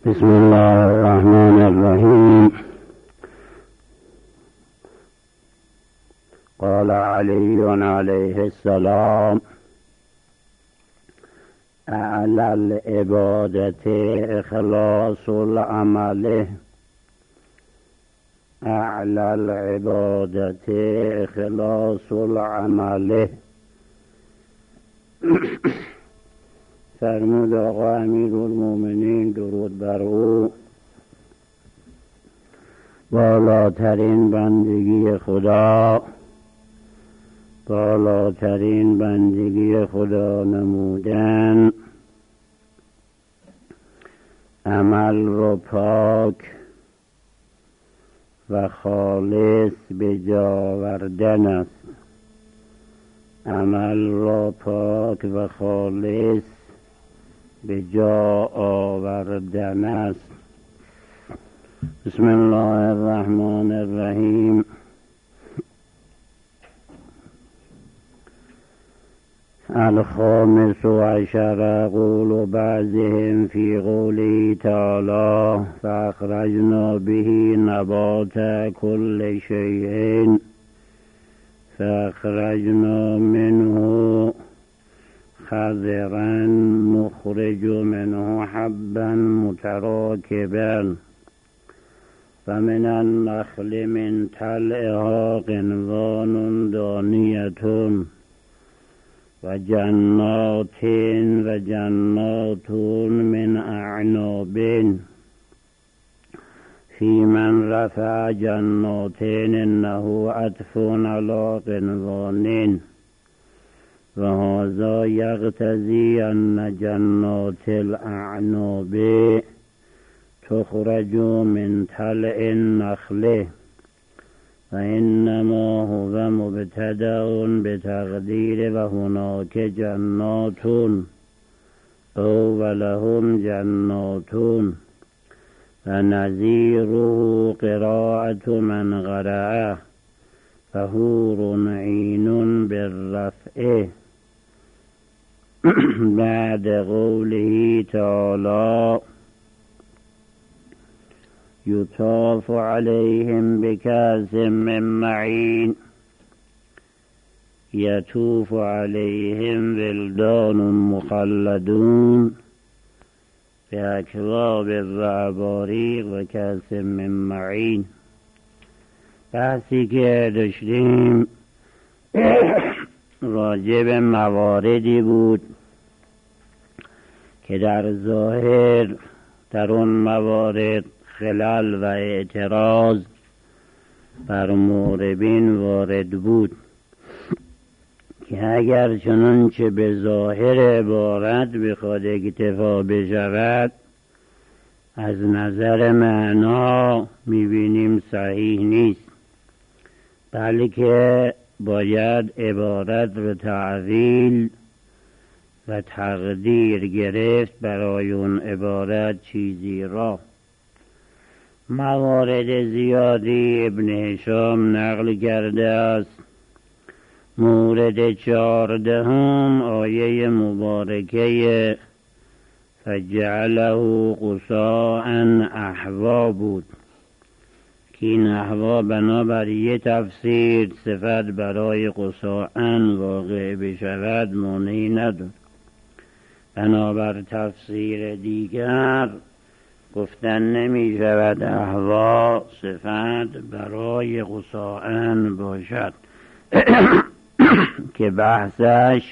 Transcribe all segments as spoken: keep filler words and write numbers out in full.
بسم الله الرحمن الرحیم. قال علی علیه السلام: اعلی العبادة اخلاص العمل اعلی العبادة اخلاص العمل. فرمود آقا امیرالمومنین درود بر او: بالاترین بندگی خدا بالاترین بندگی خدا نمودن، عمل رو پاک و خالص به جا آوردن است. عمل را پاک و خالص به جا آوردن است. بسم الله الرحمن الرحیم. الخامس عشر قول بعضهم فی قوله تعالی: فاخرجنا به نبات كل شیء فاخرجنا منه خضرا نخرج منه حبا متراکبا فمن النخل من طلعها قنوان دانیة و جنات و جنات من اعناب فی من رفع جنات انه عطف علی قنوان و هذا یقتضی ان جنات الاعناب تخرج من طلع النخل و انما هو مبتدأ بتقدیر و هناک جنات او ولهم جنات و نظیره قراءة من قرأ فحور عین بالرفع بعد قوله تعالی: یطاف علیهم بکأس من معین یطوف علیهم ولدان مخلدون باکواب و اباریق و کأس من معین. بحثی که داشتیم راجع به مواردی بود که در ظاهر در اون موارد خلل و اعتراض بر موربین وارد بود که اگر چنانچه به ظاهر عبارت بخواد اکتفا بشود از نظر معنا میبینیم صحیح نیست، بلکه باید عبارت رو تعویل و تقدیر گرفت برای اون عبارت چیزی را. موارد زیادی ابن هشام نقل کرده است. مورد چهاردهم آیه مبارکه فجعله غثاء احوا بود که این احوا بنابر یه تفسیر صفت برای غثاء واقع بشود مانعی ندارد. بنابر تفسیر دیگر گفتن نمی شود احوا صفت برای غثاء باشد که بحثش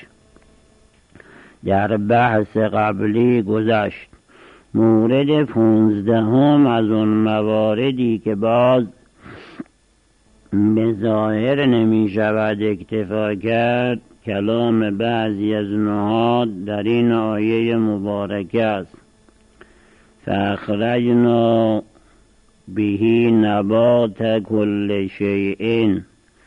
در بحث قبلی گذشت. مورد پونزدهم از اون مواردی که باز به ظاهر نمی شود اکتفا کرد کلام بعضی از نحات در این آیه مبارکه است: فاخرجنا به نبات كل شیء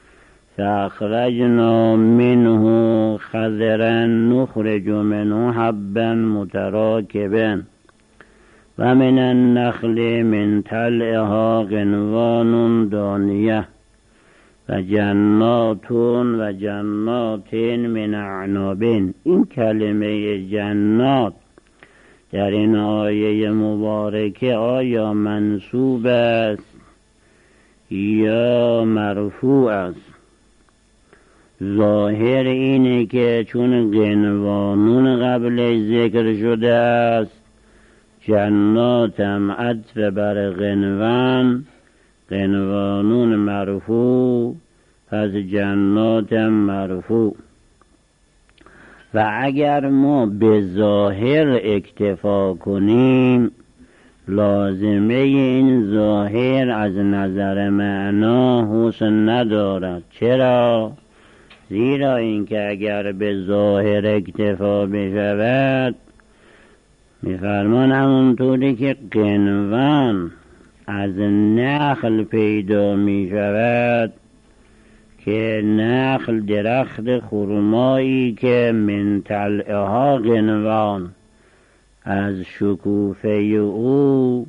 فاخرجنا منه خضرا نخرج منه حبا متراکبا و من النخل من طلعها قنوان دانیة و جنات و جنات من اعناب. این کلمه جنات در این آیه مبارکه آیا منصوب است یا مرفوع است؟ ظاهر اینه که چون قنوانون قبل ذکر شده است، جنات هم عطف بر قنوان، قنوانون مرفوع، پس جنات هم مرفوع. و اگر ما به ظاهر اکتفا کنیم، لازمه این ظاهر از نظر معنا حسن ندارد. چرا؟ زیرا اینکه اگر به ظاهر اکتفا بشود، می‌فرمان همونطوری که قنوان از نخل پیدا می شود که نخل درخت خرمایی که من طلعها قنوان، از شکوفه او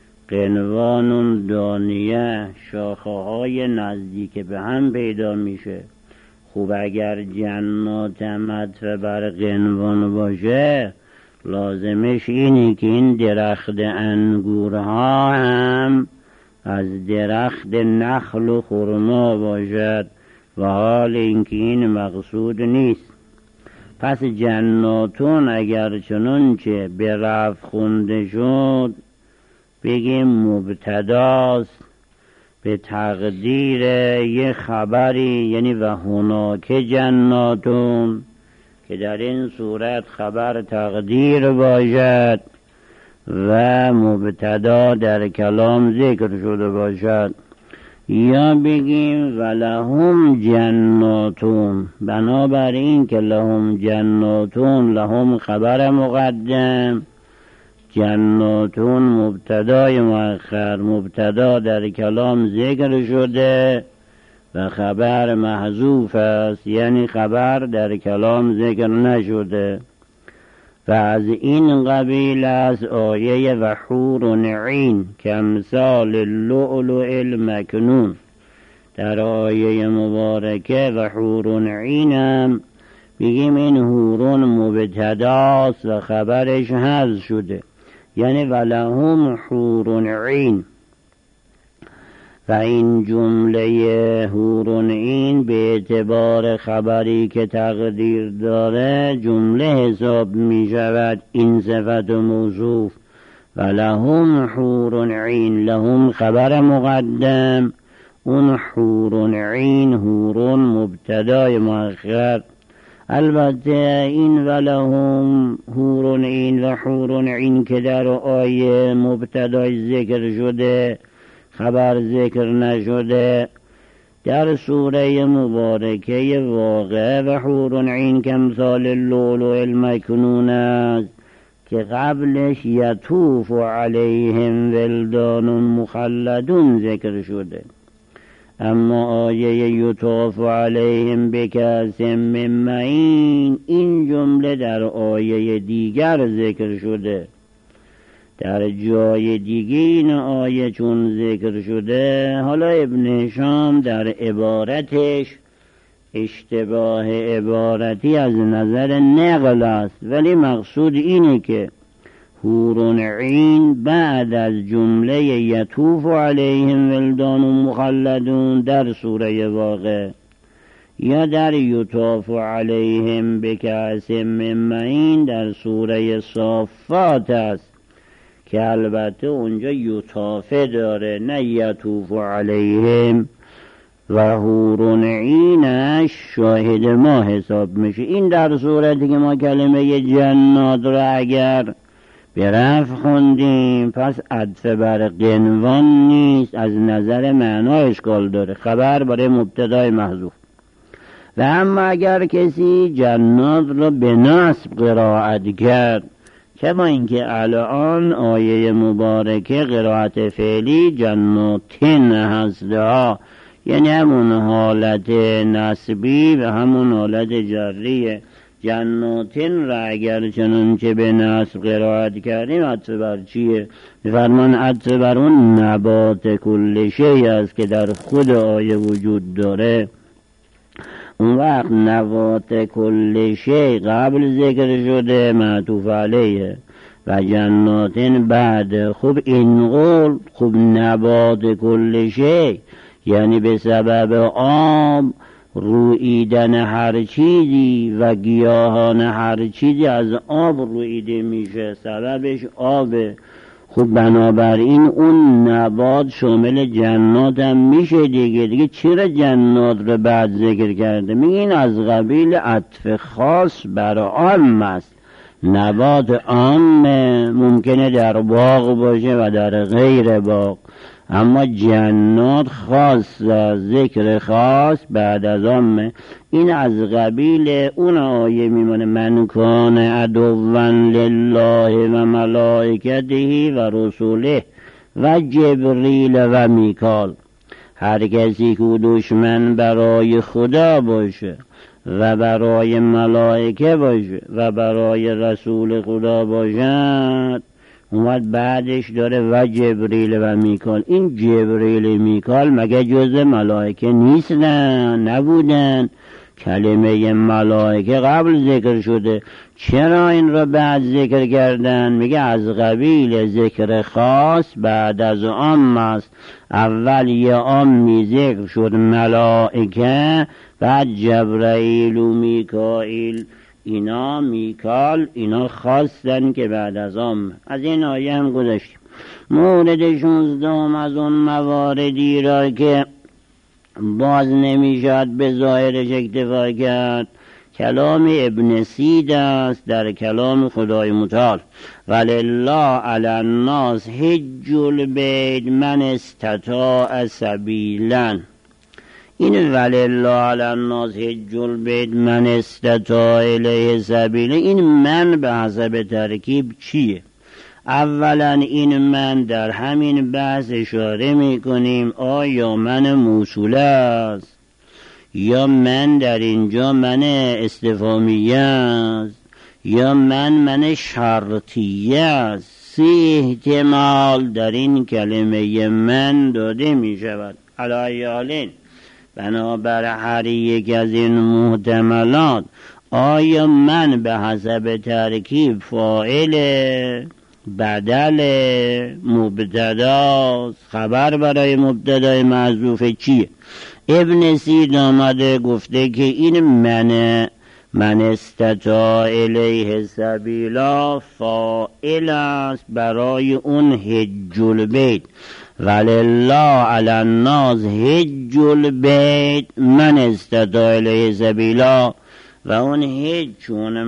قنوان دانیه شاخه های نزدیک به هم پیدا میشه. خوب اگر جنات عطف بر قنوان باشه، لازمش اینه که این درخت انگورها هم از درخت نخل و خرما باشد، و حال اینکه این مقصود نیست. پس جناتون اگر چنانچه به رفع خونده شد، بگیم مبتداست به تقدیر یه خبری، یعنی و هناک جناتون، که در این صورت خبر تقدیر باشد و مبتدا در کلام ذکر شده باشد. یا بگیم ولهم جناتون، بنابراین که لهم جناتون، لهم خبر مقدم، جناتون مبتدای مؤخر، مبتدا در کلام ذکر شده و خبر محذوف است، یعنی خبر در کلام ذکر نشده. و از این قبیل از آیه و حور عین کامثال اللؤلؤ المکنون. در آیه مبارکه و حور عین هم بگیم این حورون مبتداست و خبرش حذف شده، یعنی ولهم حور عین. و این جمله حور عین به اعتبار خبری که تقدیر داره جمله حساب می شود، این صفت و موصوف. و لهم حور عین، لهم خبر مقدم، اون حور عین حورون مبتدای مؤخر. البته این و لهم حور عین و حور عین که در آیه مبتدای ذکر شده، خبر ذکر نشده، در سوره مبارکه واقعه و حور عین کامثال اللؤلؤ المکنون است که قبلش یطوف علیهم ولدان مخلدون ذکر شده. اما آیه یطاف علیهم بکأس من معین، این جمله در آیه دیگر ذکر شده. در جای دیگه این آیه چون ذکر شده، حالا ابن هشام در عبارتش اشتباه عبارتی از نظر نقل است، ولی مقصود اینه که حور عین بعد از جمله یطوف علیهم ولدان مخلدون در سوره واقع یا در یطاف علیهم بکأس من معین در سوره صافات است که البته اونجا یطافه داره نه یطوف علیهم، و حور عینش شاهد ما حساب میشه. این در صورتی که ما کلمه جنات را اگر به رفع خوندیم، پس عطف بر قنوان نیست، از نظر معنا اشکال داره، خبر برای مبتدای محذوف. و اما اگر کسی جنات را به نصب قرائت کرد، که با اینکه الان آیه مبارکه قرائت فعلی جناتین هستها، یعنی همون حالت نسبی و همون حالت جریه. جناتین را اگر چنانچه به نصب قرائت کردیم، عطف بر چیه؟ فرمان عطف بر اون نبات کل شیء است که در خود آیه وجود داره. اون وقت نبات کل شیء قبل ذکر شده معطوف علیه، و جنات بعد. خوب این قول خوب نبات کل شی، یعنی به سبب آب رویدن هر چیزی و گیاهان هر چیزی از آب رویده میشه، سببش آبه. خب بنابراین اون نبات شامل جنات هم میشه دیگه. دیگه چرا جنات رو بعد ذکر کرده؟ میگه این از قبیل عطف خاص بر عام است. نبات عام ممکنه در باغ باشه و در غیر باغ، اما جنات خاص، ذکر خاص بعد از عام. این از قبیل اون آیه میمونه من کان عدوا لله و ملائکته و رسوله و جبریل و میکال. هر کسی که دشمن برای خدا باشه و برای ملائکه باشه و برای رسول خدا باشد، اومد بعدش داره و جبریل و میکال. این جبریل میکال مگه جز ملائکه نیستن؟ نبودن؟ کلمه ملائکه قبل ذکر شده، چرا این را بعد ذکر کردن؟ میگه از قبیل ذکر خاص بعد از عام است. اول یه عامی ذکر شد ملائکه، بعد جبرائیل و میکائیل، اینا میکال اینا خواستن که بعد از عام. از این آیه هم گذاشتیم. مورد شانزدهم از اون مواردی را که باز نمیشد به ظاهرش اکتفا کرد، کلام ابن سید است در کلام خدای متعال. ولله علی الناس حج البیت من استطاع سبیلا. این ولله علی الناس حج البیت من استطاع الیه سبیلا، این من به حسب ترکیب چیه؟ اولا این من در همین بحث اشاره میکنیم آیا من موصوله است یا من در اینجا من استفهامیه است یا من من شرطیه است. سه احتمال در این کلمه من داده می شود. علی حالین بنابر هر یک از این محتملات آیا من به حسب ترکیب فاعل، بدل، مبتداست، خبر برای مبتدای محذوف چیه؟ ابن سید آمده گفته که این من من استطاع الیه سبیلا فاعل است برای اون حج البیت. ولله علی الناس حج البیت من استطاع الیه سبیلا، و اون حج چون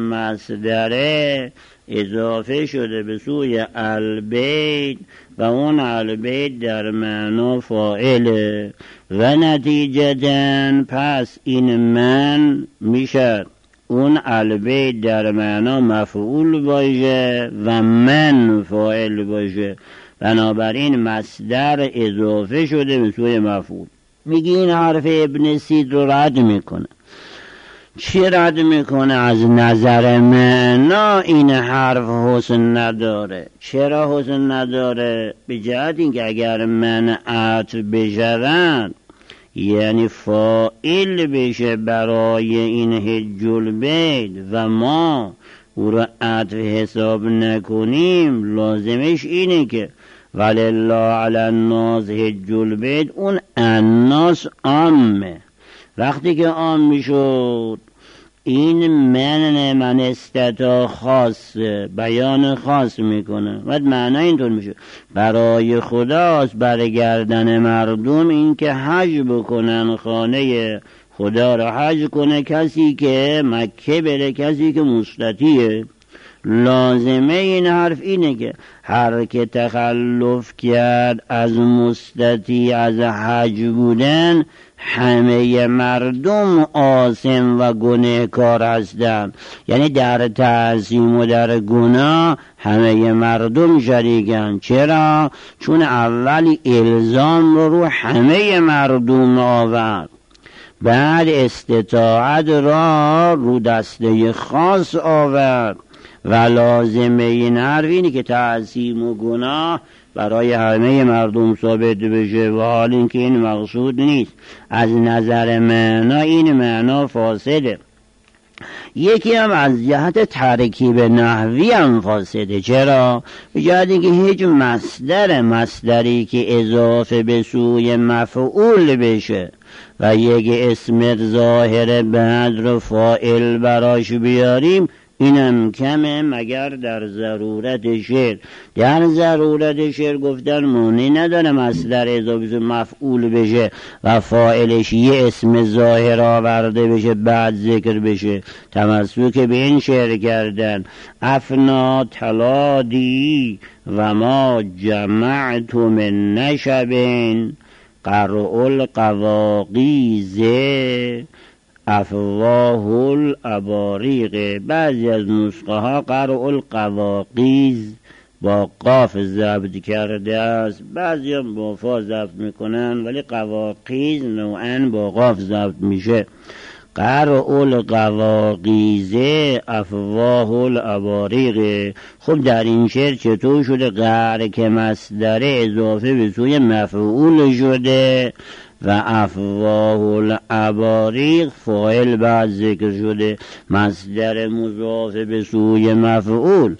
مصدره اضافه شده به سوی البیت و اون البیت در معنا فاعله و نتیجتاً پس این من میشه اون البیت در معنا مفعول باشه و من فاعل باشه، بنابراین مصدر اضافه شده به سوی مفعول. میگی این حرف ابن سید رو رد میکنه. چی رد میکنه؟ از نظر من نه این حرف حسن نداره. چرا حسن نداره؟ به جهت اینکه اگر من عطف بشود یعنی فاعل بشه برای این حج البیت و ما او را عطف حساب نکنیم، لازمش اینه که ولله علی الناس حج البیت اون الناس عامه. وقتی که عام میشد این من من استطاع خاص بیان خاص میکنه و معنی اینطور میشه برای خداست برگردن مردم این که حج بکنن، خانه خدا را حج کنه کسی که مکه بره، کسی که مستطیعه. لازمه این حرف اینه که هر که تخلف کرد از مستطیع از حج بودن، همه مردم آثم و گنهکار هستند. یعنی در تعظیم و در گناه همه مردم شریکن. چرا؟ چون اول الزام رو رو همه مردم آورد، بعد استطاعت را رو دسته خاص آورد و لازمه این حرف اینه که تعظیم و گناه برای همه مردم ثابت بشه و حال اینکه این مقصود نیست. از نظر معنا این معنا فاسده. یکی هم از جهت ترکیب نحوی هم فاسده. چرا؟ به جهتی که هیچ مصدر مصدری که اضافه به سوی مفعول بشه و یک اسم ظاهر بعد رو فاعل براش بیاریم اینم کمه مگر در ضرورت شعر. در ضرورت شعر گفتن معنی نداره مصدر اضافه مفعول بشه و فاعلش یه اسم ظاهر آورده بشه بعد ذکر بشه. تمسک به این شعر کردن افنا تلادی و ما جمعت من نشبین قرع القواقیز افواه الاباریق. بعضی از نسخه ها قرع القواقیز با قاف ضبط کرده است، بعضی هم با فا ضبط میکنن ولی قواقیز نوعا با قاف ضبط میشه. قرع القواقیز افواه الاباریق. خب در این شعر چطور شده؟ قرع که مصدر اضافه به سوی مفعول شده و افواه الاباریق فاعل بعد ذکر شده. مصدر مضاف به سوی مفعول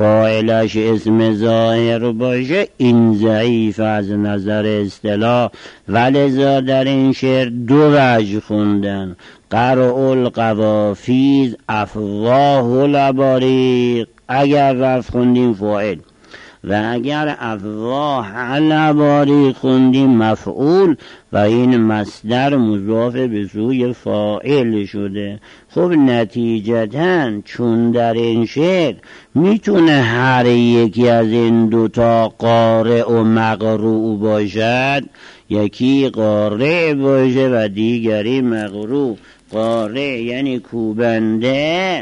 فاعلش اسم ظاهر باشه این ضعیف از نظر اصطلاح، ولذا در این شعر دو وجه خوندن. قرع القوافیز افواه الاباریق اگر رفع خوندیم فاعل و اگر افواه الاباریق خوندیم مفعول و این مصدر مضاف به سوی فاعل شده. خب نتیجتاً چون در این شعر میتونه هر یکی از این دوتا قارع و مقروع باشد، یکی قارع باشه و دیگری مقروع. قارع یعنی کوبنده،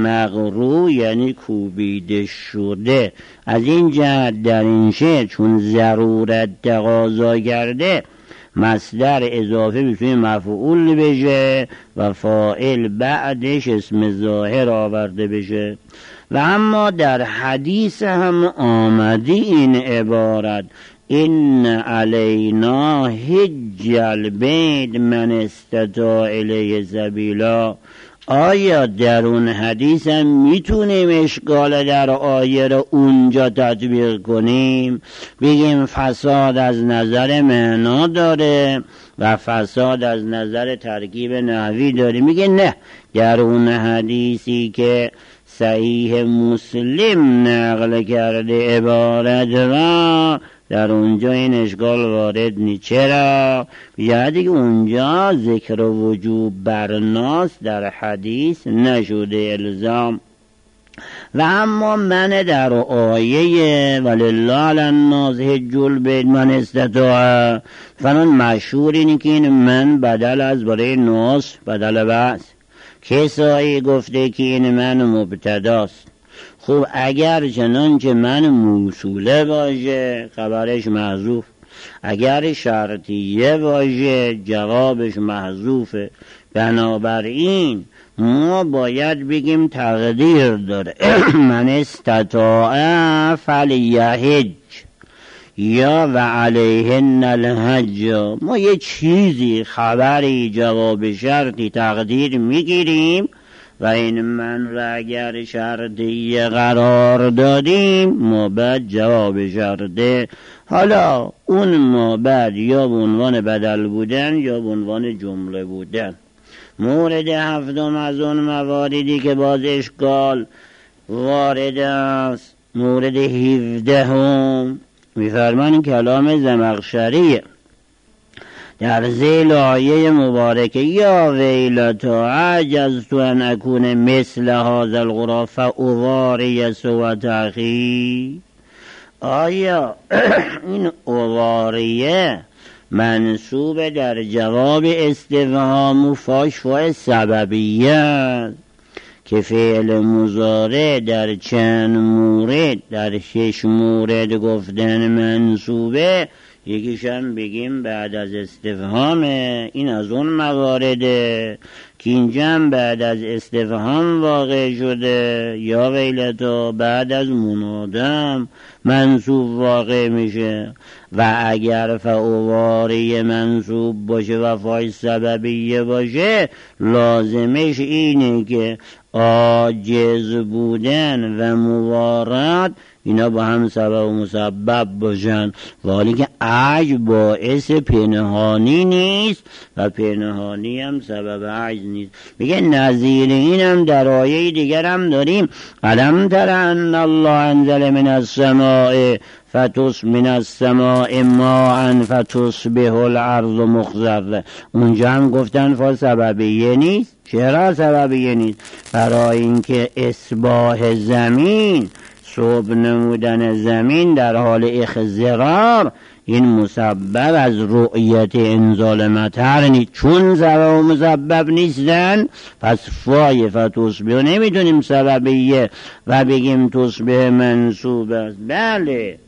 مقروع یعنی کوبیده شده. از این جهت در این شعر چون ضرورت تقاضا کرده مصدر اضافه به سوی مفعول بشه و فاعل بعدش اسم ظاهر آورده بشه. و اما در حدیث هم آمده این عبارت این علینا حج البیت من استطاع الیه سبیلا. آیا در اون حدیث هم میتونیم اشکال در آیه رو اونجا تطبیق کنیم، بگیم فساد از نظر معنا داره و فساد از نظر ترکیب نحوی داره؟ میگه نه، در اون حدیثی که صحیح مسلم نقل کرده عبارت را در اونجا این اشکال وارد نی. چرا؟ یعنی که اونجا ذکر وجوب برناس در حدیث نشده الزام. و اما من در آیه ولله علی الناس حج البیت من استطاع فلان مشهور اینی که این من بدل از برای ناس بدل بس. کسایی گفته که این من مبتداست. خب اگر چنانچه من موصوله باشه خبرش محذوف، اگر شرطیه باشه جوابش محذوفه. بنابراین ما باید بگیم تقدیر داره من استطاع فلیحج یا و علیهن الحج. ما یه چیزی خبری جواب شرطی تقدیر میگیریم و این من را اگر شرطی قرار دادیم ما بعد جواب شرطه. حالا اون ما بعد یا به عنوان بدل بودن یا به عنوان جمله بودن. مورد هفتم از اون مواردی که باز اشکال وارد است مورد هفدهم میفرمان کلام زمخشریه در ذیل آیه مبارکه یا ویلتا عجزت ان اکون مثل هذا القرآن فاواری سوء اخی. آیا این اواریه منصوب در جواب استفهام و فاشفاء سببیه که فعل مضارع در چند مورد در شش مورد گفتن منصوبه یکیشم بگیم بعد از استفهامه، این از اون موارده که اینجا بعد از استفهام واقع شده، یا ویلتا بعد از منادم منصوب واقع میشه. و اگر فعواری منصوب باشه و فای سببیه باشه، لازمش اینه که عاجز بودن و موارد اینا با هم سبب و مسبب باشن، ولی که عجز باعث پنهانی نیست و پنهانی هم سبب عجز نیست. میگه نظیر این هم در آیه دیگر هم داریم، الم تر ان الله انزل من السماء فتس من السماء ماء فتصبح الارض مخضرا. اونجا هم گفتن فا سببیه نیست. چرا سببیه نیست؟ برای اینکه اصباح زمین، صبح نمودن زمین در حال اخضرار، این مسبب از رؤیت انزال مطر نیست. چون سبب و مسبب نیستن، پس فای فتصبح نمیتونیم سببیه و بگیم تصبح منصوب است. بله،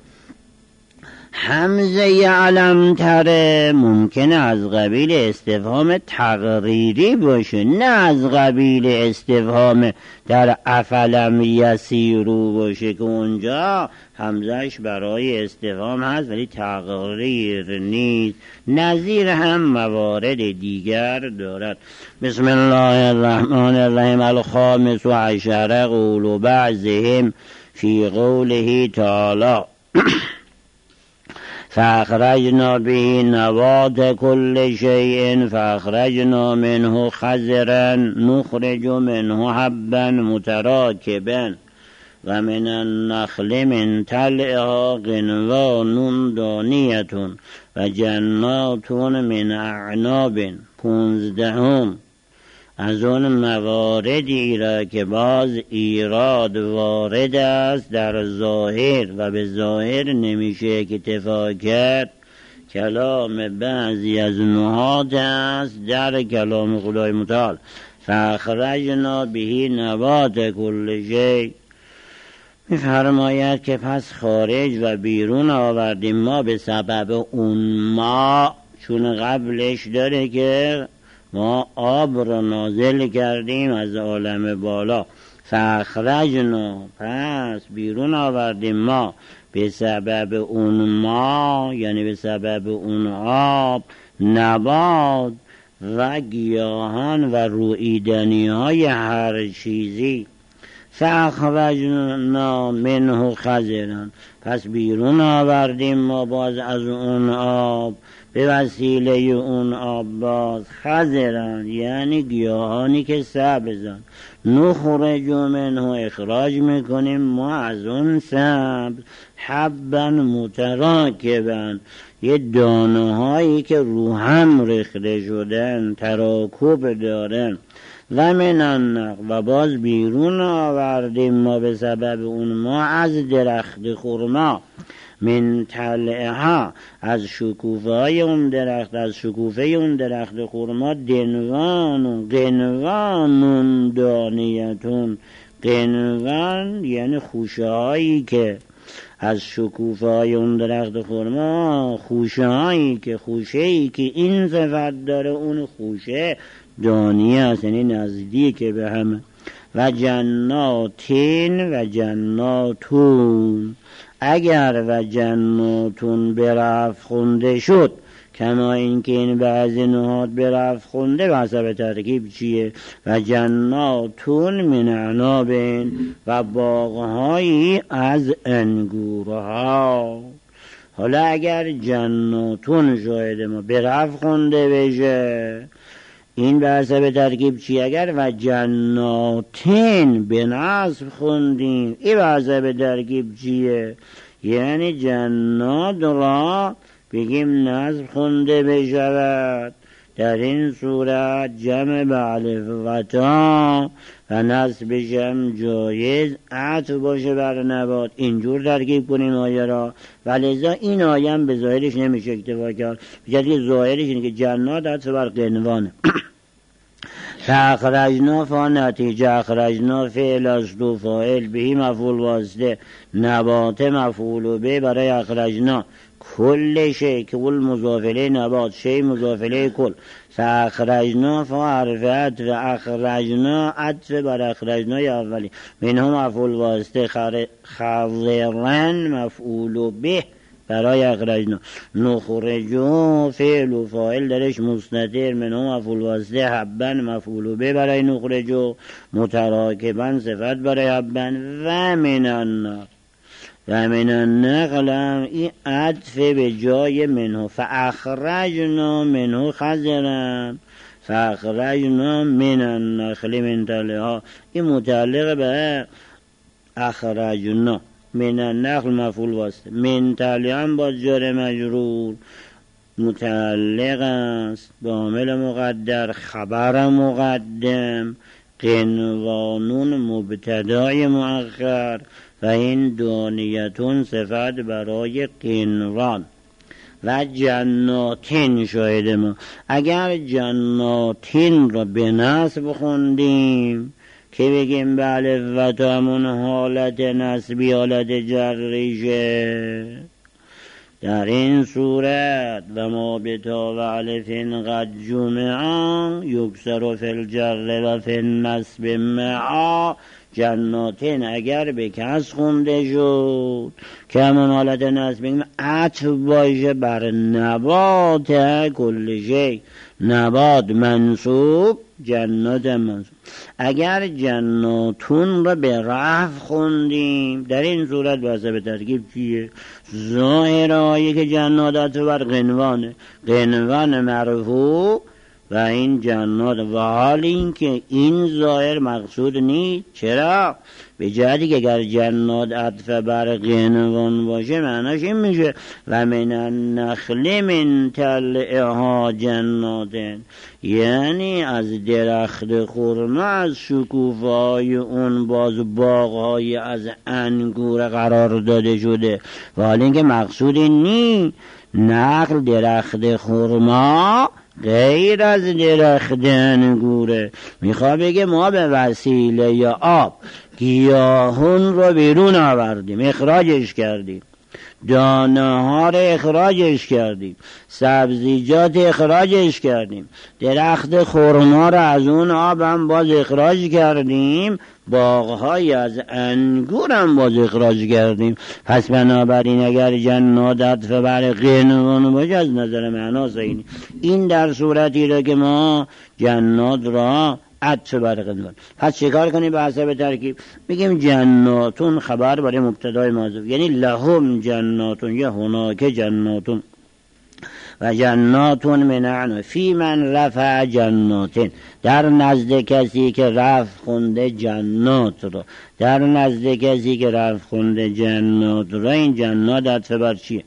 حمزه علم تره ممکنه از قبیل استفهام تقریری باشه، نه از قبیل استفهام در افلم یسیرو باشه که اونجا حمزهش برای استفهام هست ولی تقریر نیست. نظیر هم موارد دیگر دارد. بسم الله الرحمن الرحیم. الخامس عشر قول بعضهم فی قوله تعالی فاخرجنا به نبات كل شيء فاخرجنا منه خضرا نخرج منه حبا متراكبا ومن النخل من طلعها قنوان دانية وجنات من اعناب. پونزدهم از اون مواردی را که باز ایراد وارد است در ظاهر و به ظاهر نمیشه که اتفاق کرد، کلام بعضی از نحات است در کلام خدای متعال. فاخرجنا به نبات کل شیء، می‌فرماید که پس خارج و بیرون آوردیم ما به سبب اون ما، چون قبلش داره که ما آب را نازل کردیم از عالم بالا. فاخرجنا، پس بیرون آوردیم ما به سبب اون ما، یعنی به سبب اون آب، نبات و گیاهان و رویدنی های هر چیزی. فاخرجنا منه خضرا، پس بیرون آوردیم ما باز از اون آب به وسیله اون آب باز خضرا، یعنی گیاهانی که سبزن. نخرج منه، اخراج میکنیم ما از اون سبز، حبا متراکبا، یه دانه هایی که رو هم ریخته شدن، تراکب دارن. و من النخل، و باز بیرون آوردیم ما به سبب اون ما از درخت خرما، من طلعها، از شکوفه های اون درخت، از شکوفه اون درخت خرما، دنوان قنوان دانیتون. قنوان یعنی خوشه هایی که از شکوفه های اون درخت خرما، خوشه هایی که خوشه ای که این صفت داره، اون خوشه دانیه است، یعنی نزدیک به همه. و جناتین و جناتون، اگر و جناتون برف خونده شد، کما اینکه این بعضی نهاد برف خونده و حسب ترکیب چیه؟ و جناتون من اعناب، و باغهایی از انگورها. حالا اگر جناتون شاید ما برف خونده بشه، این به حسب ترکیب چی؟ اگر و جناتین به نصب خوندیم، این به حسب ترکیب چیه؟ یعنی جنات را بگیم نصب خونده بشود، در این صورت جمع به الف و تا و نصبش هم جایز، عطف باشه بر نبات. اینجور ترکیب کنیم آیه را، ولذا این آیه هم به ظاهرش نمیشه اکتفا کرد، بجرد ظاهرش اینه که جنات عطف بر قنوانه. فاخرجنا فا نتیجه، اخرجنا فعل است و فاعل بهی مفعول واسطه، نبات مفعول به برای اخرجنا کل شی که اول مضافله نبات شی مضافله کل فاخرجنا فحرف عطف اخرجنا عطف بر اخرجنا یا اولی منهم مفعول واسطه خضرن مفعول به برای اخرجنا نخرجو فعل و فاعل درش مستتر منهم مفعول واسطه حبا مفعول به برای نخرجو متراکبا صفت برای حبا و من النار و من النقل این عطف به جای منه فاخرجنا منه خضرا فاخرجنا من النخل من طلعها این متعلق به اخرجنا من النخل مفعول واسطه من طلعها با جار مجرور متعلق است با عامل مقدر خبر مقدم قنوانون مبتدای مؤخر و این دانیتون صفت برای قنوان و جناتین شاهد ما اگر جناتین را به نصب خوندیم که بگیم بله و تا همون حالت نصبی حالت جریشه در این صورت و ما بتا و علفین قد جمعا یکسر و فی الجر و فی النصب معا جناتین اگر به کس خونده شد که همون حالت نصب بگیم عطف باشه بر نبات کل شی نبات منصوب جنات منصوب اگر جناتون را به رفع خوندیم در این صورت واسه به ترکیب چیه؟ ظاهرهایی که جنات عطف بر قنوانه قنوان مرفوع و این جنات و حال این که این ظاهر مقصود نیست چرا؟ به جهتی که اگر جنات عطف بر قنوان باشه معناش این میشه و من النخل من طلعها جناتن یعنی از درخت خرما از شکوفه‌های اون باز باغ‌های از انگور قرار داده شده و حال این که مقصود این نیست نخل درخت خرما غیر از درخت انگوره میخواد بگه ما به وسیله یا آب گیاهون رو بیرون آوردیم اخراجش کردیم دانه ها رو اخراجش کردیم سبزیجات اخراجش کردیم درخت خرما رو از اون آب هم باز اخراج کردیم باغ‌های از انگور هم باز اخراج کردیم پس بنابراین اگر جنات عطف بر قنوان باشه از نظر معنا صحیح این در صورتی را که ما جنات را عطف بر قنوان پس چیکار کنیم به حسب ترکیب میگیم جناتون خبر برای مبتدای محذوف یعنی لهم جناتون یا هناک جناتون و جناتون منعن فی من رفع جناتین در نزد کسی که رفع خونده جنات رو در نزد کسی که رفع خونده جنات رو این جنات عطف بر چیه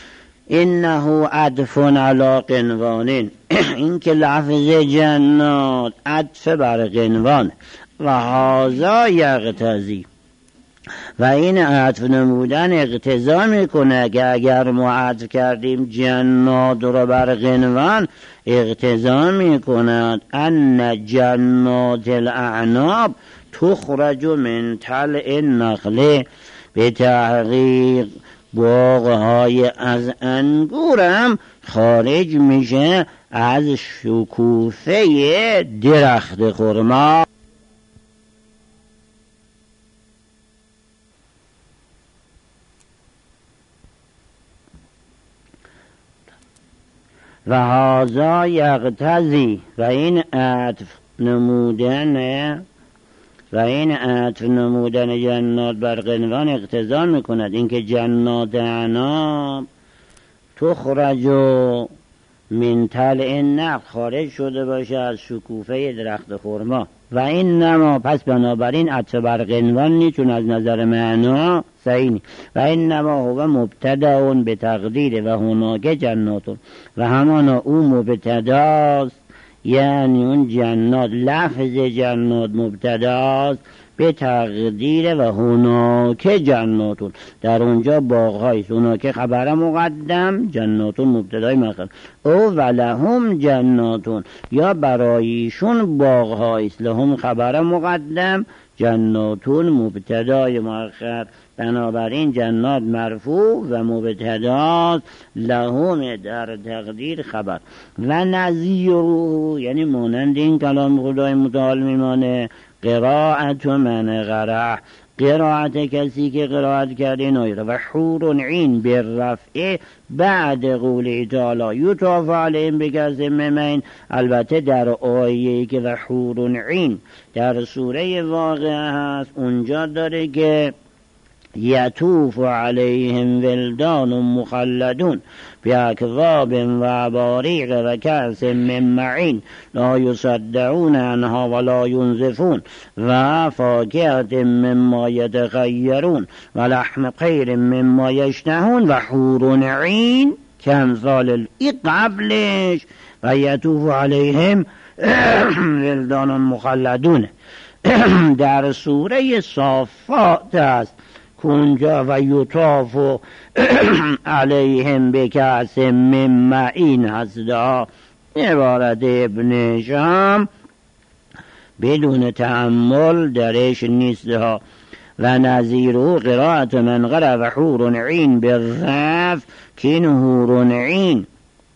انه عطف علی قنوانین این که لفظ جنات عطف بر قنوان و هذا یقتضی و این عطف نمودن اقتضا میکنه که اگر ما عطف کردیم جنات رو بر قنوان اقتضا میکند ان جنات الاعناب تخرج من طلع النخل به تحقیق باغ‌های از انگورم خارج میشه از شکوفه درخت خرما و هذا یقتضی و این عطف نمودن و این عطف نمودن جنات بر قنوان اقتضا میکند اینکه جنات اعناب تخرج من طلع النخل خارج شده باشه از شکوفه درخت خرما و این نما پس بنابراین عطف بر قنوان نیست چون از نظر معنا صحیح نیست و این نما هو مبتدا به تقدیر و هناک جناتون و همانا او مبتداست یعنی اون جنات لفظ جنات مبتداست به تقدیر و هناک جناتون در اونجا باغ‌هایست هناک خبر مقدم جناتون مبتدای مؤخر او ولهم جناتون یا برایشون باغ‌هایست لهم خبر مقدم جناتون مبتدای مؤخر، بنابراین جنات مرفوع و مبتدا لهم در تقدیر خبر. و نظیره یعنی مانند این کلام خدای متعال میمانه قرائت من قرأ، قرائت کسی که قرائت کرده نایره. و حور عین بالرفع بعد قول تعالی یطاف علیهم بکأس من معین، البته در آیه که و حور عین در سوره واقعه هست اونجا داره که یطوف علیهم ولدان مخلدون باکواب و اباریق و کأس من معین لا یصدعون عنها ولا ینزفون و فاکهة مما یتخیرون و لحم طیر مما یشتهون و حور عین کامثال ای قبلش و یطوف علیهم ولدان مخلدون در سوره صافات است کنجا و یطاف علیهم بکأس من معین هستا. عبارت ابن شام بدون تأمل درش نیست ها. و نظیره قرائت من قرأ و حور عین بالرفع کین حور عین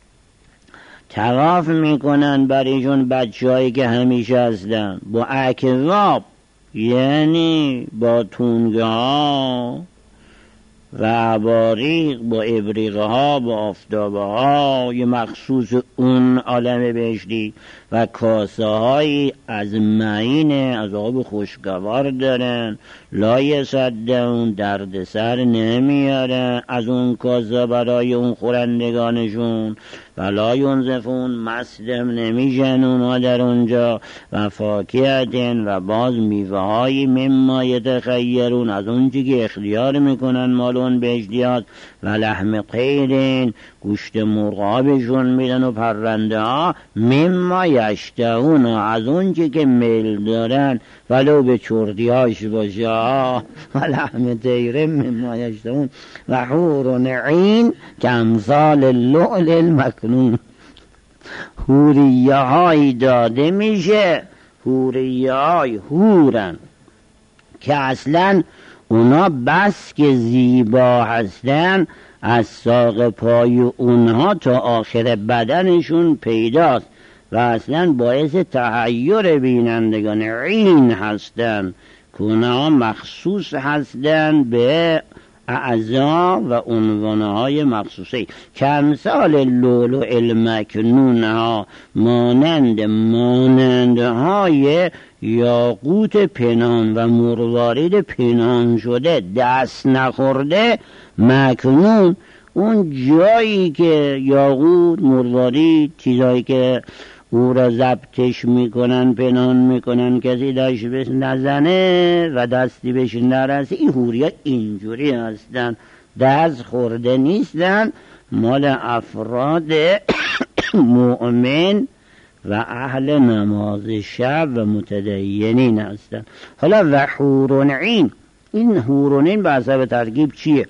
طواف میکنن برایشون بچه‌هایی که همیشه هستن با اکواب یعنی با تونگه ها و اباریق با ابریقه ها با آفتابه ها یه مخصوص اون عالم بهشتی و کاسه های از معین از آب خوشگوار دارن لا یصدعون درد سر نمیارن از اون کاسه برای اون خورندگانشون و لا ینزفون مصدم نمیشن اونها در اونجا و فاکهتن و باز میوه های مما یتخیرون از اون چی که اختیار میکنن مالون بهشتیات و لحم طیرین گوشت مرغابشون میدن و پرنده ها مما یشتهون از اون چی که میل دارن ولو به چردی هاش باشه و لحم طیر مما یشتهون و حور عین کامثال اللؤلؤ المکنون. حوریه های داده میشه، حوریه های حورن که اصلا اونا بس که زیبا هستن از ساق پای اونها تا آخر بدنشون پیداست و اصلا باعث تحیر بینندگان عین هستن که اونها مخصوص هستن به اعضا و عنوانهای مخصوصی کامثال اللؤلؤ المکنون ها مانند مانند های یاقوت پنهان و مروارید پنهان شده دست نخورده مکنون اون جایی که یاقوت مروارید چیزایی که او را ضبطش میکنن پنهان میکنن کسی داشت بهش نزنه و دستی بهش نرسه این حوریه اینجوری هستن دست خورده نیستن مال افراد مؤمن و اهل نماز شب و متدینین هستن. حالا و حور عین این حور عین به حسب ترکیب چیه؟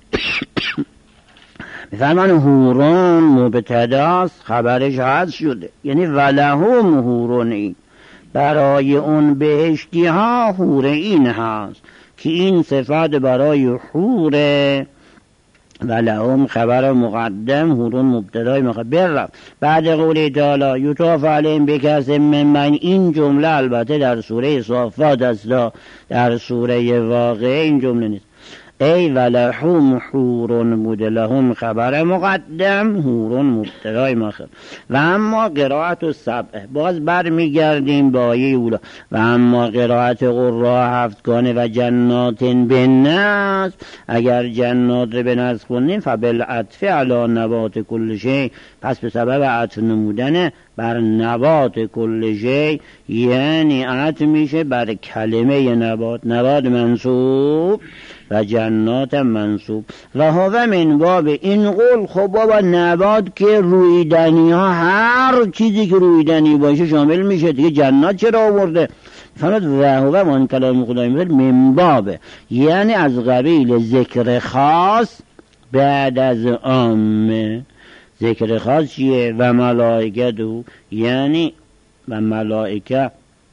میفرمان حورون مبتداست خبرش حذف شده یعنی ولهم حور عین برای اون بهشتی ها حور عین هست که این صفت برای حوره ولهم خبر مقدم حورون مبتدای مخبر رفت بعد قول تعالی یطاف علیهم بکأس من معین. این جمله البته در سوره صافات است در سوره واقعه این جمله نیست. ای ولهم حور بوده لهم خبر مقدم حورون مبتدای مخبر. و اما قرائت و سبع باز بر میگردیم با آیه اولا و اما قرائت قرآ هفتگانه و جنات بالنصب اگر جنات رو به نصب کنیم فبالعطف علی نبات کل شی پس به سبب عطف نمودن بر نبات کل شی یعنی عطف میشه بر کلمه نبات نبات منصوب و جنات منصوب و هوا من باب این قول. خب بابا نبات که رویدنی ها هر چیزی که رویدنی باشه شامل میشه دیگه جنات چرا آورده؟ فرمود و هوا من کلام خدای میگه من باب یعنی از قبیل ذکر خاص بعد از عامه. ذکر خاص چیه؟ و ملائکه دو یعنی و ملائکه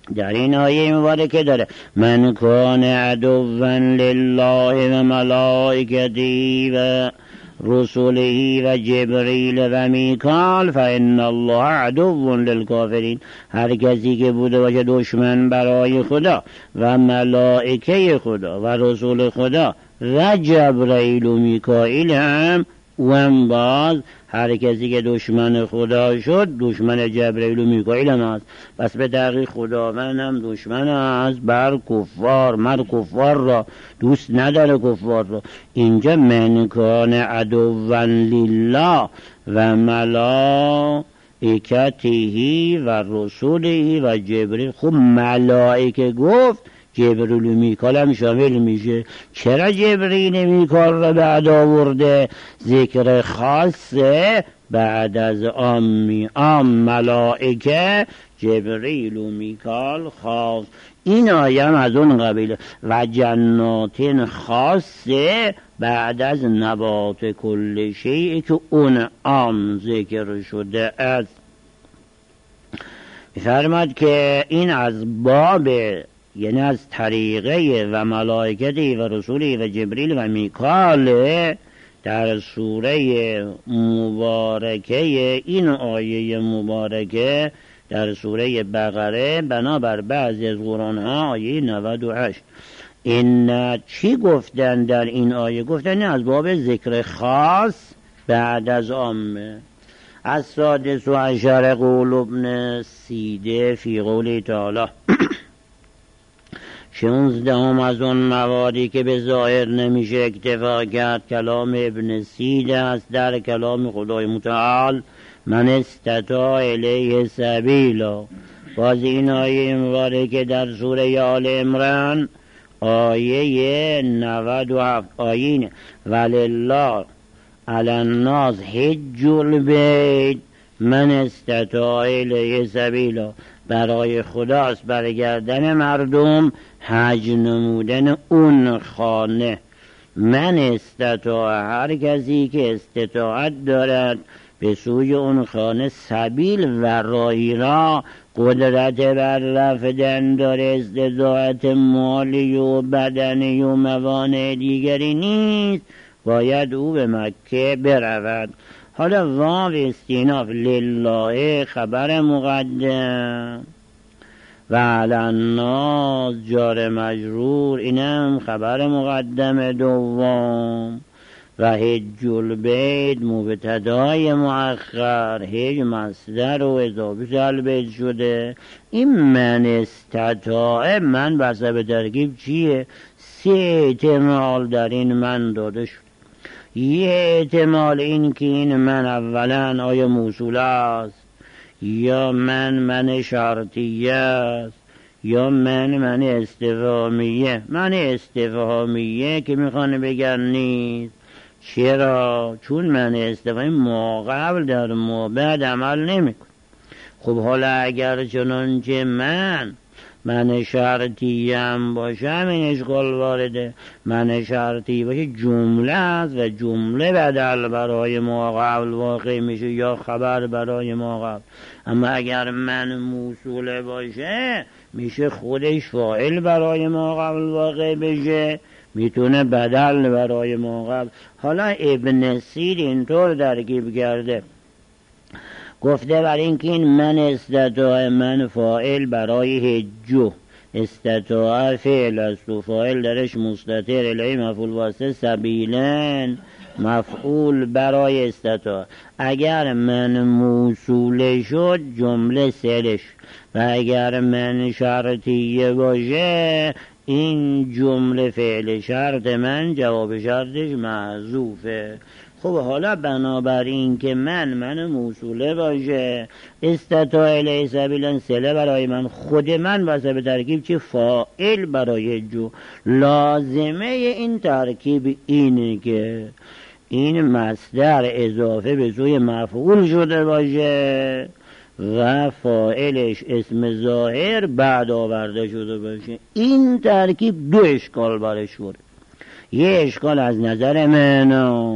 در این آیه مبارکه داره من کان عدوا لله و ملائکته و رسوله و جبریل و میکال فان الله عدو للکافرین. هر کسی که بوده باشه دشمن برای خدا و ملائکه خدا و رسول خدا و جبریل و میکائیل هم و هم باز هر کسی که دشمن خدا شد دشمن جبریل و میکائیل هم هست. پس به دقیق خداوند هم دشمن است بر کفار، مر کفار را دوست نداره کفار را. اینجا من کان عدوا لله و ملائکته و رسوله و جبریل. خب ملائکه گفت جبریل و میکائیل هم شامل میشه. چرا جبریل میکائیل را بعد آورده؟ ذکر خاصه بعد از عامی. عام ملائکه جبریل و میکائیل خاص. این آیه هم از اون قبیله. و جنات خاصه بعد از نبات کل شیء که اون عام ذکر شده است. می‌فرماد که این از باب، یعنی از طریقه و ملائکتی و رسولی و جبریل و میکائیل در سوره مبارکه. این آیه مبارکه در سوره بقره بنابر بعضی از قرآن ها آیه نود و هشت. این چی گفتن در این آیه؟ گفتن از باب ذکر خاص بعد از عامه. از سادس و عشر قول ابن سیده فی قوله تعالی شانزدهم از اون موادی که به ظاهر نمیشه اکتفا کرد کلام ابن سیده است در کلام خدای متعال من استطاع الیه سبیلا. باز این آیه مبارکه در سوره آل عمران آیه نود و هفت آیین ولله علی الناس حج البیت من استطاع الیه سبیلا. برای خداست برگردن مردم حج نمودن اون خانه. من استطاع هر کسی که استطاعت دارد به سوی اون خانه سبیل و راهی را قدرت بر رفتن داره، استطاعت مالی و بدنی و موانع دیگری نیست، باید او به مکه برود. حالا واو استیناف لله خبر مقدم و علی الناس جار مجرور اینم خبر مقدم دوم و حج البیت مبتدای مؤخر حج مصدر و اضافه البیت شده. این من استطاع من بسته به ترکیب چیه؟ سه احتمال در این من داده شد. یه احتمال این که این من اولا آیا موصول است یا من من شرطیه است یا من من استفهامیه. من استفهامیه که میخوانه بگن نیست. چرا؟ چون من استفهامی ما قبل در ما بعد عمل نمیکن. خب حالا اگر چنانچه من من شرطی هم باشه همین اشکال وارده. من شرطی باشه جمله است و جمله بدل برای ما قبل واقع میشه یا خبر برای ما قبل. اما اگر من موصول باشه میشه خودش فاعل برای ما قبل واقع بشه، میتونه بدل برای ما قبل. حالا ابن سیر اینطور ترکیب کرده، گفته برای اینکه این من استطاع من فاعل برای حجو، استطاع فعل است و فاعل درش مستتر الی مفعول واسه سبیلن مفعول برای استطاع. اگر من موصول شد جمله سرش و اگر من شرطیه باشه این جمله فعل شرط من جواب شرطش محذوفه. خب حالا بنابراین که من من موصوله باشه استطاع الیه سبیلا صله برای من، خود من واسه به ترکیب چه فاعل برای جو. لازمه این ترکیب اینه که این مصدر اضافه به سوی مفعول شده باشه و فاعلش اسم ظاهر بعد آورده شده باشه. این ترکیب دو اشکال برش شده. یه اشکال از نظر من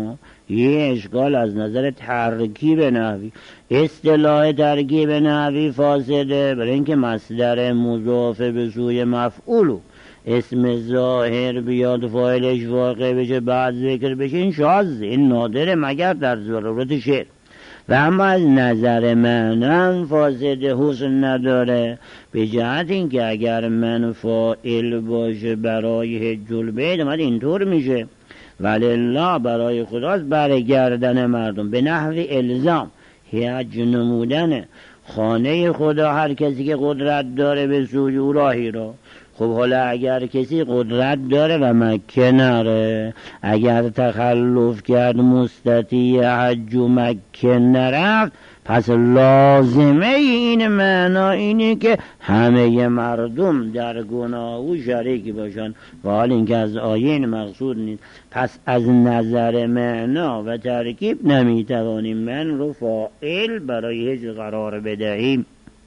یه اشکال از نظر ترکیب نحوی. اصطلاح ترکیب نحوی فاسده، برای اینکه مصدر مضاف به سوی مفعولو اسم ظاهر بیاد فاعلش واقع بشه بعد ذکر بشه، این شاذه، این نادره مگر در ضرورت شعر. و اما از نظر معنی فاسده، حسن نداره، به جهت اینکه اگر من فاعل باشه برای حج البیت اومد اینطور میشه ولله برای خداست برگردن مردم، به نحو الزام، حج نمودن خانه خدا هر کسی که قدرت داره به سوی او راهی را. خب حالا اگر کسی قدرت داره و مکه نره، اگر تخلف کرد مستطیع حج و مکه نرفت، پس لازمه این معنا اینه که همه مردم در گناه او شریک باشن و حال اینکه از آیه این مقصود نیست. پس از نظر معنا و ترکیب نمیتوانیم من رو فاعل برای هیچ قرار بدهیم.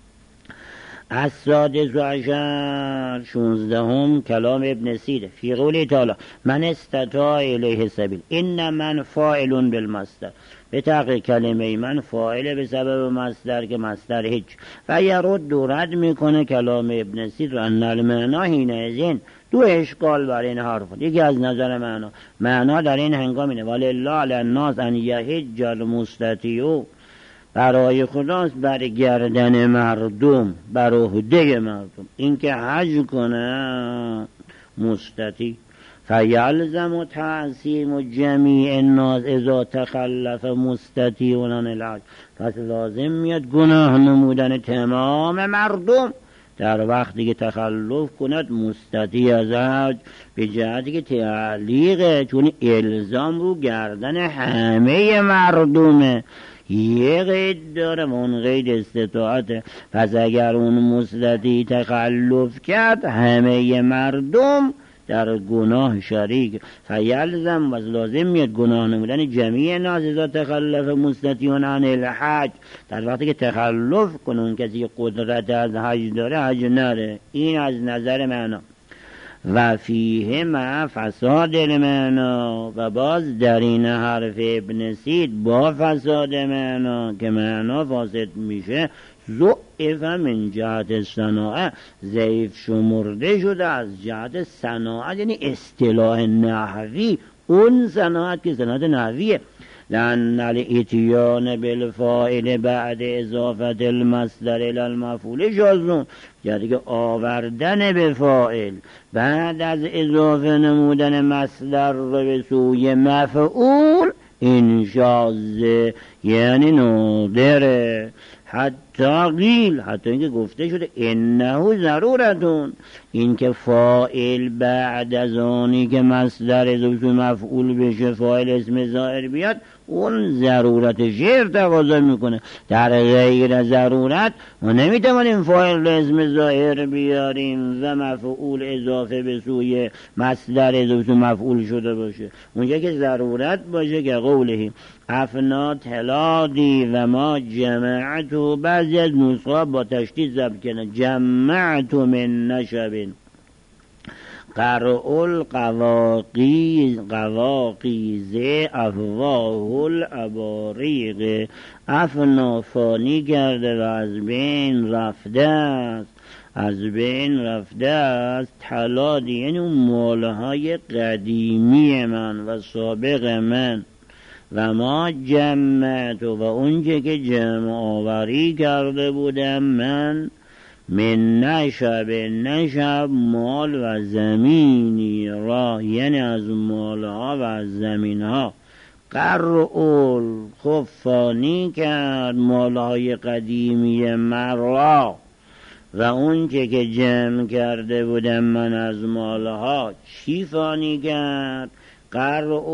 از سادس و عشر شونزدهم کلام ابن سیره فی قوله تعالی من استطاع الیه سبیل این من فاعلون بالمصدر، به تحقیق کلمه من فاعل به سبب مصدر که مصدر هیچ و یرد و رد میکنه کلام ابن سیر و ان المعنا حینئذ. دو اشکال برای این حرف، یکی از نظر معنا، معنا در این هنگام اینه ولله علی الناس ان یحج المستطیع، برای خداست برگردن مردم بر عهده مردم اینکه حج کنه مستطیع. فیلزم تعظیم جمیع الناس اذا تخلف مستطیع عن الحج، پس لازم میاد گناه نمودن تمام مردم در وقتی که تخلف کند مستطیع از حج، به جهتی که تعلیقه، چون الزام رو گردن همه مردمه، یه قید داره و اون قید استطاعته. پس اگر اون مستطیع تخلف کرد همه مردم در گناه شریک. فیلزم و لازم میاد گناه نمودن جمیع ناس اذا تخلف مستطیعون عن الحج، در وقتی که تخلف کنه اون کسی که قدرت از حج داره حج نره. این از نظر معنا. و فیه مع فساد المعنا، و باز در این حرف ابن سید با فساد معنا که معنا فاسد میشه، ضعف من جهت صناعه، ضعیف شمرده شده از جهت صناعت، یعنی اصطلاح نحوی، اون صناعت که صناعت نحویه. لأن الاتیان بالفاعل بعد اضافت المصدر الى المفعول شاذون، یعنی که آوردن به فاعل بعد از اضافه نمودن مصدر رو به سوی مفعول این شاذه، یعنی نادره. حتی قیل، حتی اینکه گفته شده انه ضرورتون، این که فاعل بعد از آنی که مصدر اضافه مفعول بشه فاعل اسم ظاهر بیاد، اون ضرورت شعر تقاضا میکنه. در غیر ضرورت ما نمیتوانیم فاعل اسم ظاهر بیاریم و مفعول اضافه به سوی مصدر اضافه مفعول شده باشه. اونجا که ضرورت باشه که قوله افنا تلادی و ما جمعتو، بعضی از نسخه با تشدید ضبط کنه جمعتو من نشبین، قرء القواقیز قواقیز افواه الاباریق، افنا فانی کرده و از بین رفته است، از بین رفته است. تلادی یعنی اون مالهای قدیمی من و سابق من، و ما جمعت و اونچه که جمع آوری کرده بودم من، من نشب، نشب مال و زمینی را، یعنی از مالها و از زمینها. قرعول خفانی کرد مالهای قدیمی مرا، و اونچه که جمع کرده بودم من از مالها چی فانی کرد؟ قرع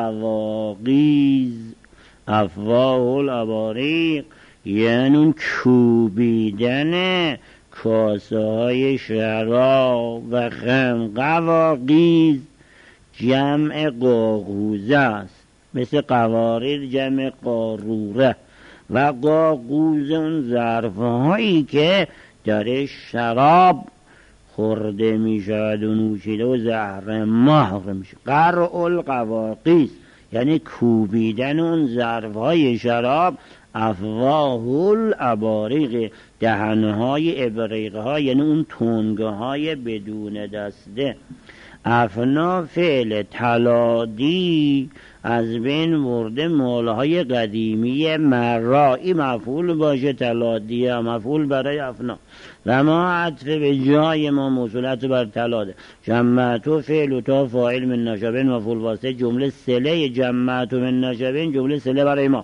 القواقیز افواه الاباریق، یعنی اون چوبیدن کاسه های شراب و خم. قواقیز جمع قاقوزه است، مثل قواریر جمع قاروره، و قاقوزه اون ظرفهایی که در شراب خورده می شود و نوشیده و زهر مهر می شود. قرع القواقیز یعنی کوبیدن اون ظرفهای شراب، افواه الاباریق دهنهای ابریقها، یعنی اون تنگه های بدون دسته. افنا فعل تلادی از بین برده مالهای قدیمی مرائی مفعول باشه، تلادی هم مفعول برای افنا و ما عطف به جای ما موصولت بر تلاده. جمعتو فعل تا فاعل من نشبین مفعول واسطه جمله سله، جمعتو من نشبین جمله سله برای ما.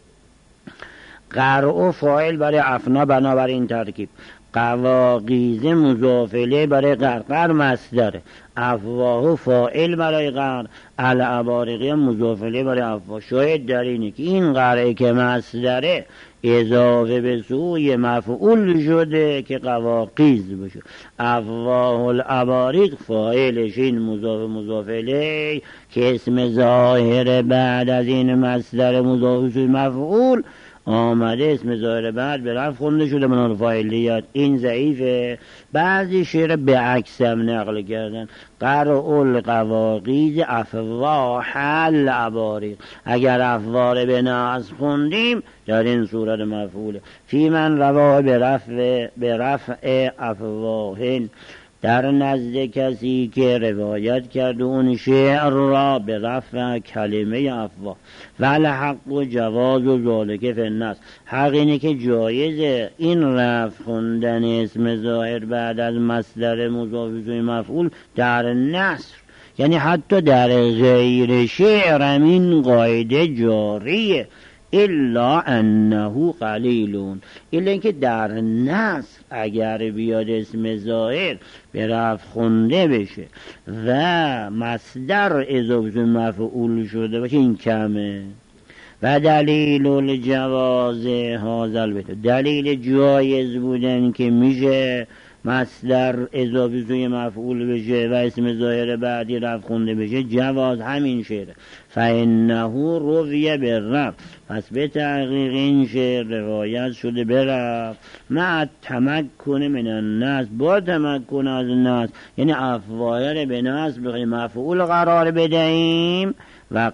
قرع فاعل برای افنا بنابر این ترکیب. قواقیز مضافله برای قرع، قرع مصدره. افواه فاعل برای قرع، الابارقی مضافله برای افواه. شاید در اینه که این قرعه که مصدره اضافه به سوی مفعول شده که قواقیز بشه. افواه الاباریق فاعلش این مضاف مضافله که اسم ظاهر بعد از این مصدر مضاف سوی مفعول آمده، اسم ظاهر بعد به رفع خونده شده منال فاعلیت. این ضعیفه. بعضی شعر به عکس هم نقل کردن. قرع القواقیز افواه الاباریق، اگر افواره به ناز خوندیم در این صورت مفعوله. فی من رواه به رفع به رفع افواهن، در نزد کسی که روایت کرد اون شعر را به رفع کلمه افواه. ولی حق و جواز و ذالک فی النصر، حق اینه که جایزه این رفع خوندن اسم ظاهر بعد از مصدر مضاف به مفعول در نصر، یعنی حتی در غیر شعر این قاعده جاریه. الا انه قلیلون، الا اینکه در نصر اگر بیاد اسم ظاهر به رفع خونده بشه و مصدر اضافه مفعول شده باشه این کمه. و دلیل الجواز هذا البیت، دلیل جایز بودن که میشه مصدر اضافه سوی مفعول بشه و اسم ظاهر بعدی رفع خونده بشه، جواز همین شعره. فانه رویه بالرفع، پس به تحقیق این شعر روایت شده برفع. مع تمکن من النصب، با تمکن از نصب، یعنی افواه به نصب بخواهیم مفعول قرار بدهیم و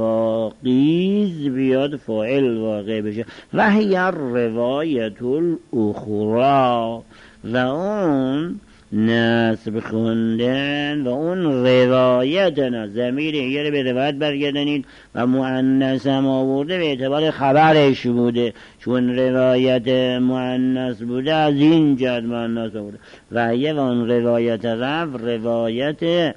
قواقیز بیاد فاعل واقع بشه. و هی روایت الاخرى، و اون نصب خوندن و اون روایت نه، ضمیر یه رو به روایت برگردنید و مؤنث هم آورده به اعتبار خبرش بوده، چون روایت مؤنث بوده از این جد مؤنث آورده. و یه و اون روایت رفع روایت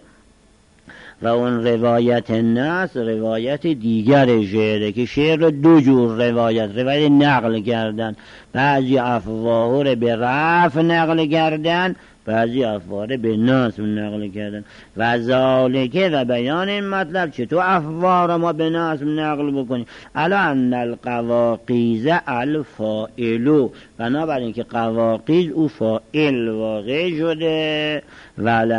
و اون روایت نص روایت دیگر شعره که شعر رو دو جور روایت روایت نقل کردن، بعضی افواه رو به رفع نقل کردن، بعضی افواه رو به نصب نقل کردن. و ذالکه و بیان این مطلب چطور افواه رو ما به نصب نقل بکنیم. الا ان القواقیز الفاعلو، بنابراین که قواقیز او فاعل واقع شده، ولی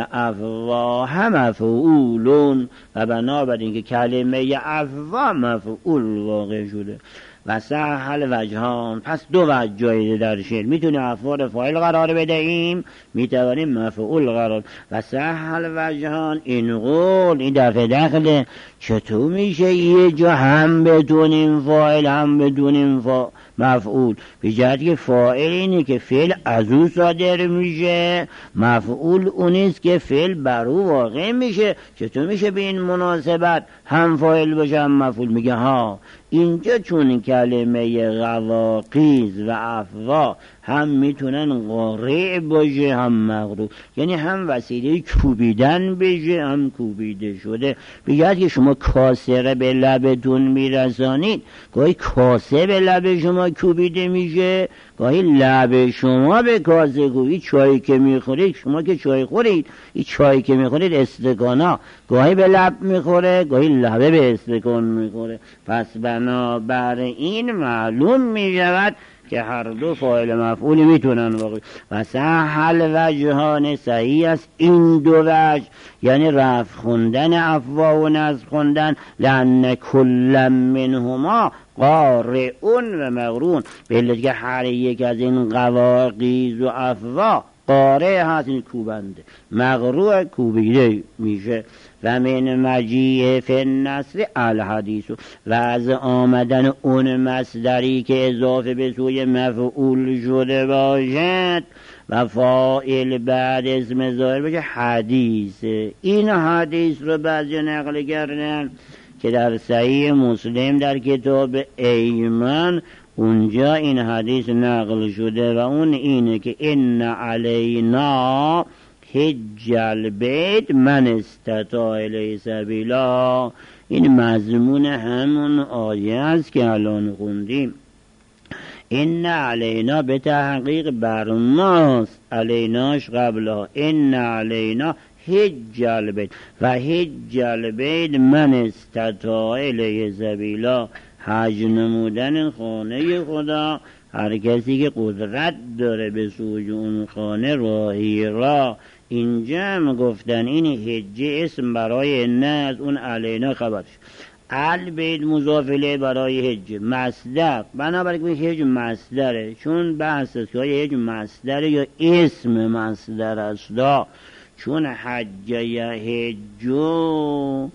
افواه مفعولون، و بنابراین که کلمه افواه مفعول واقع شده. و سهل وجهان، پس دو وجه جایزه در شعر، میتونیم افعال فاعل قرار بدهیم، میتوانیم مفعول قرار. و سهل وجهان، این قول این دفعه داخله چطور میشه یه جا هم بدونیم فاعل هم بدونیم فا... مفعول؟ به جهت که فاعل اینه که فعل از او صادر میشه، مفعول اونیست که فعل بر او واقع میشه. چطور میشه به این مناسبت هم فاعل باشه هم مفعول؟ میگه ها اینجا چون کلمه قواقیز و افوا هم میتونن قارع باشه هم مغروب، یعنی هم وسیله کوبیدن بشه هم کوبیده شده. بگید که شما کاسه را به لبتون میرسانید، گاهی کاسه به لب شما کوبیده میشه، گاهی لب شما به کاسه کوبید. چایی که میخورید، شما که چای خورید، این چایی که میخورید استکانا گاهی به لب میخوره گاهی لبه به استکان میخوره. پس بنابر این معلوم میشود که هر دو فاعل مفعولی میتونن واقعی. و سهل وجهان، صحیح است این دو وجه، یعنی رفع خوندن افوا و نصب خوندن. لأن کل منهما قارئون و مغرون، به علت که هر یک از این قواقیز و افوا قارئ هست، این کوبنده، مغروع کوبیده میشه. و من مجیه فی النصر الحدیث، و از آمدن اون مصدری که اضافه به سوی مفعول شده باشد و فاعل بعد اسم ظاهر باشه حدیث. این حدیث رو بعضی نقل کردن که در صحیح مسلم در کتاب ایمان اونجا این حدیث نقل شده و اون اینه که ان علینا حج البیت من استطاع الیه سبیلا. این مضمون همون آیه است که الان خوندیم. ان علینا به تحقیق بر ماست، علیناش قبلا، ان علینا حج البیت و حج البیت من استطاع الیه سبیلا، حج نمودن خانه خدا هر کسی که قدرت داره به سوی اون خانه راهی را. اینجا هم گفتن این حج اسم برای ان از اون علینا خبرش، البیت مضاف الیه برای حج مصدر، بنابراین حج مصدره، چون بحث است که حج مصدره یا اسم مصدر است. چون حج یا حجو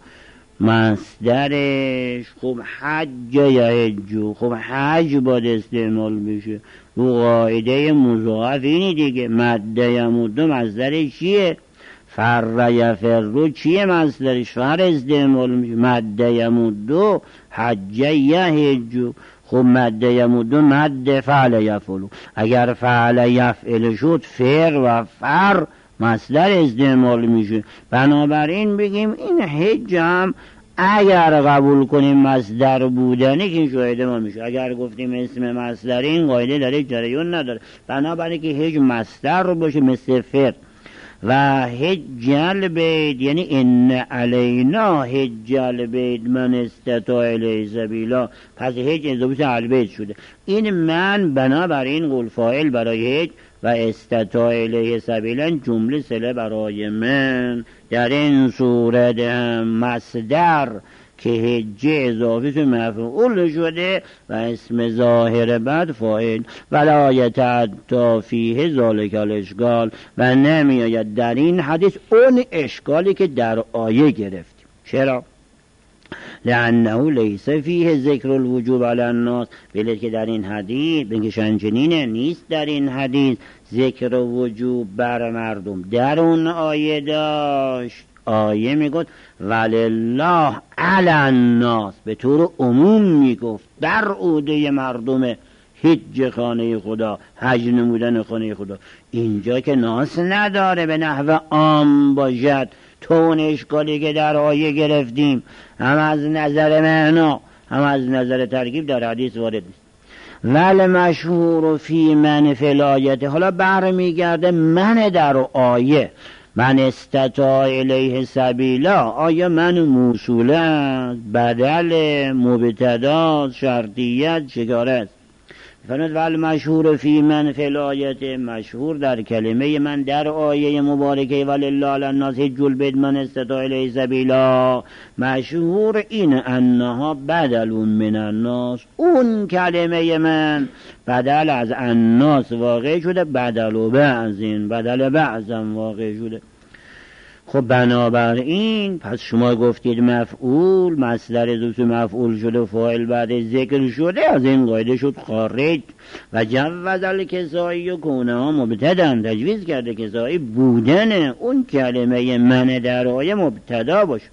مصدرش، خب حج یا حجو، خب حج باید استعمال بشه. رو قاعده مضاعف اینی دیگه، مده یمود مصدرش چیه؟ فر یفرو چیه مصدرش؟ فر استعمال میشه. مده یمود حج یا حجو، خب مده یمود مده فعل یفعلو، اگر فعل یفعل شد فر و فر مصدر استعمال میشه. بنابراین بگیم این حج هم اگر قبول کنیم مصدر بودنی که شاهد ما میشه، اگر گفتیم اسم مصدر این قاعده داره جریان نداره. بنابراین که حج مصدر رو باشه مثل فر و حج البیت، یعنی ان علینا حج البیت من استطاع الیه سبیلا، پس حج اضافه البیت شده. این من بنابراین قول فاعل برای حج و استطاع الیه سبیلا جمله صله برای من. در این صورت مصدر که حج اضافه تو مفعول شده و اسم ظاهر بعد فاعل، ولا یتعدی فیه ذالک الاشکال، و نمیآید در این حدیث اون اشکالی که در آیه گرفتیم. چرا؟ لانه لیس فیه ذکر الوجوب علی الناس، بلکه که در این حدیث بگشن چنینه، نیست در این حدیث ذکر وجوب بر مردم. در اون آیه داشت، آیه میگفت ولله علی الناس، به طور عموم میگفت در عهده مردم حج خانه خدا، حج نمودن خانه خدا. اینجا که ناس نداره به نحو عام باشد. تو اون اشکالی که در آیه گرفتیم هم از نظر معنا هم از نظر ترکیب در حدیث وارد نیست. ول مشهور فی من فی الآیه، حالا برمیگرده من در آیه، من استطاع الیه سبیلا، آیا من موصوله است، بدل، مبتدا، شرطیت، چگاره است؟ فرمود ول مشهور فی من فی الآیه، مشهور در کلمه من در آیه مبارکه ولله علی الناس حج البیت من استطاع الیه سبیلا، مشهور این انها بدل من الناس، اون کلمه من بدل از الناس واقع شده، بدل و بعضین، بدل بعضم واقع شده. خب بنابراین پس شما گفتید مفعول مصدر دوست مفعول شده و فاعل بعد ذکر شده، از این قاعده شد خارج. و جوز الکسایی و کونه ها مبتدن، تجویز کرده کسایی بودن اون کلمه من در آیه مبتدا باشه.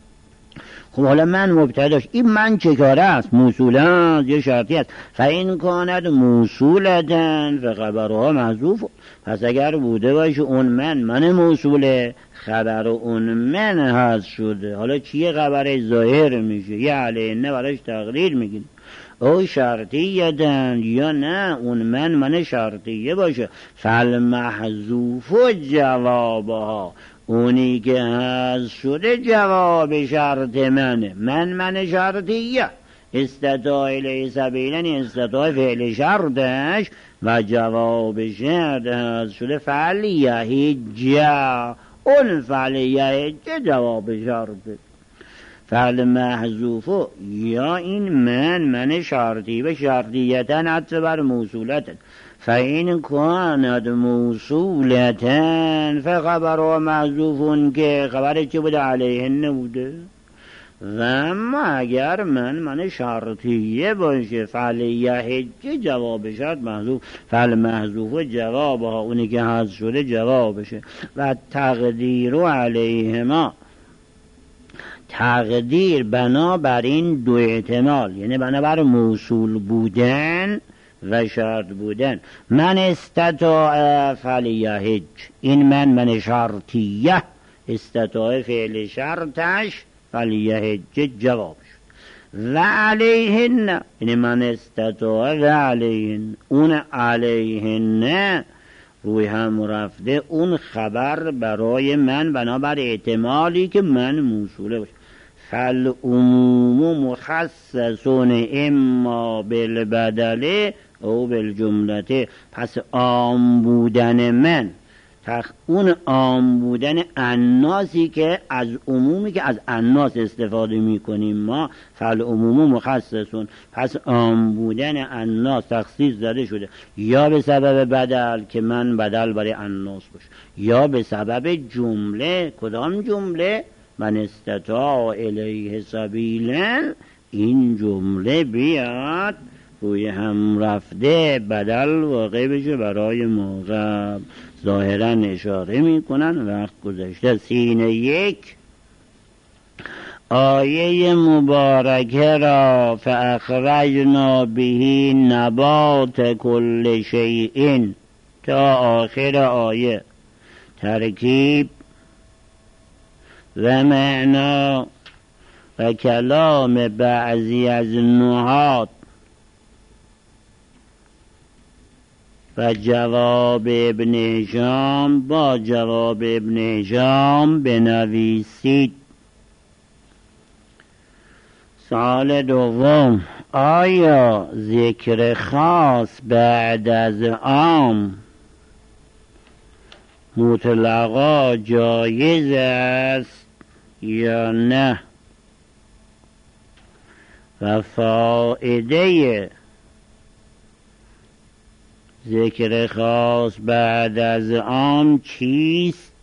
خب حالا من مبتداش، این من چه کاره است؟ موصوله است یا شرطی است؟ فاین کاند موصولتن فخبرها محذوف، پس اگر بوده باشه اون من من موصوله، خبر اون من هست شده. حالا چیه خبر؟ ظاهر میشه، یه علیه براش تقدیر میگیم او شرطیتن، یا نه اون من من شرطیه باشه. فالمحذوف جوابها، اونی که هست شده جواب شرط منه، من من شرطیه، استطاع الیه سبیلا استطاع فعل شرطش و جواب شرط هست شده فعل یحج، اون فعل یحج جواب شرط. فعل محذوف یا این من من شرطی و شرطیتا عطف بر موصولتن فإن كانت موصولتن فخبرها محذوف که خبرش چه بوده؟ علیهن بوده. و اما اگر من من شرطیه باشه فعل یحج جواب شرط محذوف، فعل محذوف جواب ها اونی که حذف شده جوابشه. و تقدیر علیهما تقدیر بنا بر این دو احتمال، یعنی بنا بر موصول بودن و شرط بودن. من استطاع فعل یحج، این من من شرطیه، استطاع فعل شرطش فعل یحج جواب شد. و علیهن، یعنی من استطاع و علیهن، اون علیهن روی هم رفته، اون خبر برای من بنابر احتمالی که من موصوله باشه. فالعموم مخصصون اما بالبدل او بالجملته. پس عام بودن من تخ... اون عام بودن الناسی که از عمومی که از الناس استفاده میکنیم ما، فالعموم مخصصون، پس عام بودن الناس تخصیص داده شده یا به سبب بدل که من بدل برای الناس باشه، یا به سبب جمله. کدام جمله؟ من استطاع الیه سبیلا، این جمله بیاد روی هم رفته بدل واقع بشه برای موقع. ظاهرا اشاره میکنن وقت گذشته. سینه یک آیه مبارکه را فاخرجنا به نبات کل شیء تا آخر آیه ترکیب و معنا و کلام بعضی از نحات و جواب ابن هشام با جواب ابن هشام بنویسید. سوال دوم، آیا ذکر خاص بعد از عام مطلقا جایز است یا نه؟ و فائده ذکر خاص بعد از عام چیست؟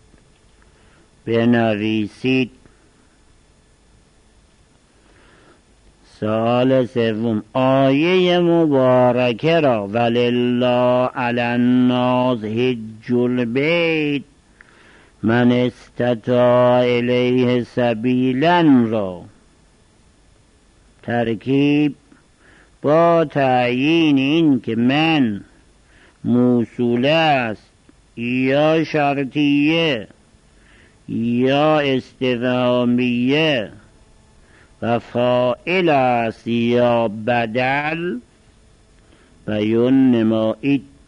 بنویسید. سوال سوم، آیه مبارکه را ولله علی الناس حج البیت من استطاع الیه سبیلا را ترکیب با تعیین این که من موصوله است یا شرطیه یا استفهامیه و فاعل است یا بدل بیان نمایید.